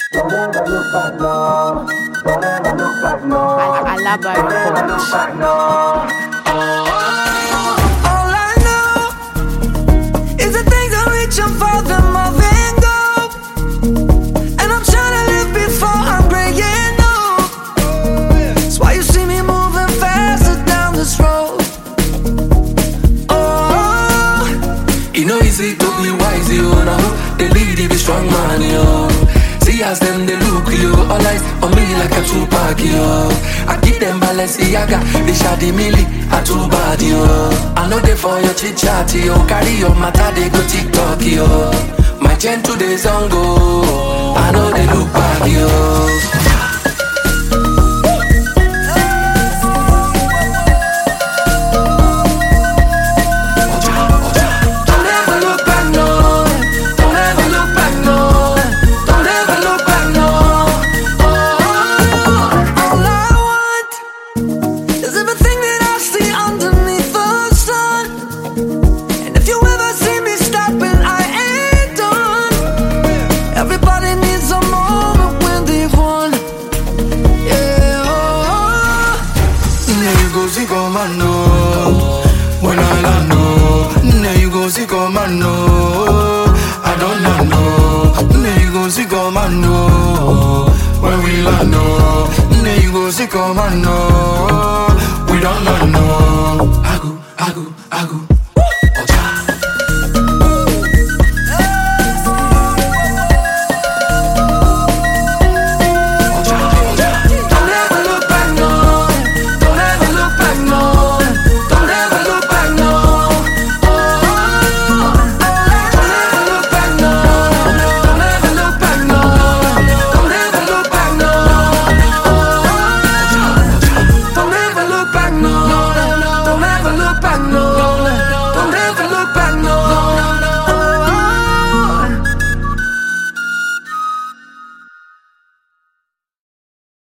Don't ever look back, no. Don't ever look back, no. Alaba Don't ever look back, no. All I know is the things I reach and for them of and go. And I'm trying to live before I'm graying old. That's why you see me moving faster down this road. Oh, you know easy to be wise, you know. They lead you be strong man, yo. See as them they look, you. All eyes on me like a Tupac, yo. I give them Balenciaga, they shady milli, a too bad, yo. I know they for your chit chat, yo. Carry your matter, they go TikTok, yo. My gentle days on go, I know they look bad, yo. When I land, then you go see commando. I don't know. Then you go see commando. When we land, then you go see commando. We don't know.